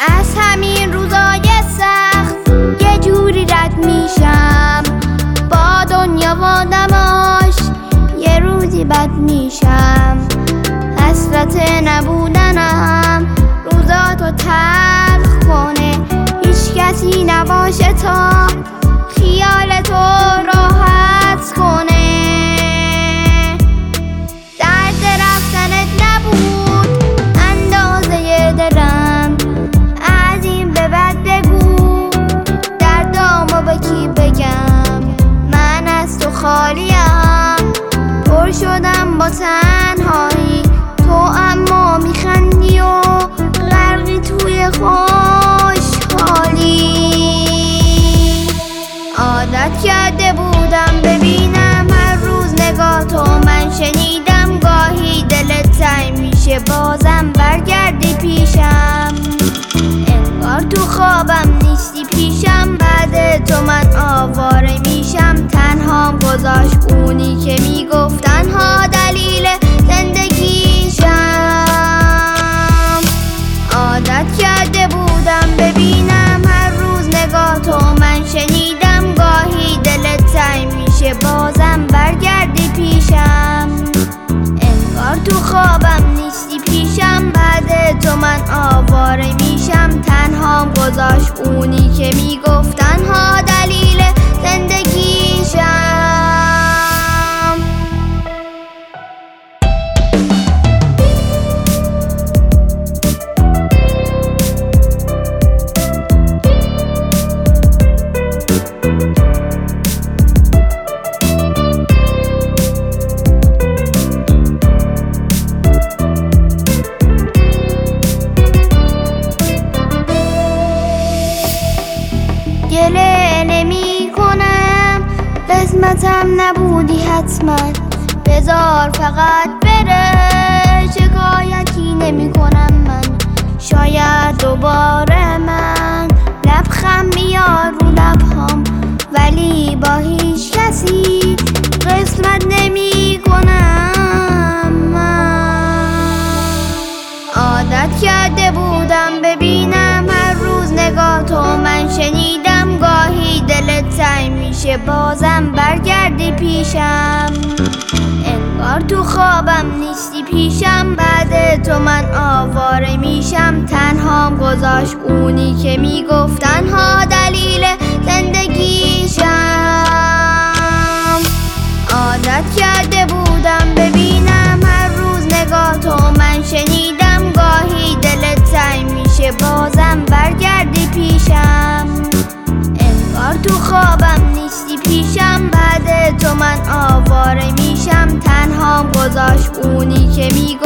از همین روزای سخت یه جوری رد میشم، با دنیا و آدماش یه روزی بد میشم. حسرت نبودنم روزاتو تلخ کنه، هیچ کسی نباشه تا خیالتو راحت کنه. درد رفتنت نبود اندازه دلم، از این به بعد بگو دردامو به کی بگم. من از تو خالیم، پر شدم با تنهایی، تو اما میخندی و غرقی توی خوشحالی. عادت کرده بودم ببینم هر روز نگاه تو، من شنیدم گاهی دلت تنگ میشه بازم برگردی پیشم. انگار تو خوابم نیستی پیشم، بعد تو من آواره میشم. تنهام گذاشت اونی که میگفت تنها دلیل زندگیشم. عادت کرده بودم ببینم هر روز نگاه تو، من شنیدم گاهی دلت تنگ میشه بازم برگردی پیشم. انگار تو خوابم نیستی پیشم، بعد تو من آواره میشم. تنهام گذاشت اونی که میگفت تنها دلیل زندگیشم. گله نمی کنم قسمتم نبودی حتما، بذار فقط بره شکایتی نمی کنم من. شاید دوباره من لبخند میاد رو لبهام، ولی با هیچ کسی قسمت نمی کنم من. عادت کرده بودم ببینم هر روز نگاه تو، من شنیدم گاهی دلت تنگ میشه بازم برگردی پیشم. انگار تو خوابم نیستی پیشم، بعد تو من آواره میشم. تنهام گذاشت اونی که میگفت تنها دلیل زندگیشم. عادت کرده بودم ببینم هر روز نگاه تو، من شنیدم گاهی دلت تنگ میشه بازم برگردی پیشم. انگار تو خوابم نیستی پیشم، بعد تو من آواره میشم. تنهام گذاشت اونی که میگفت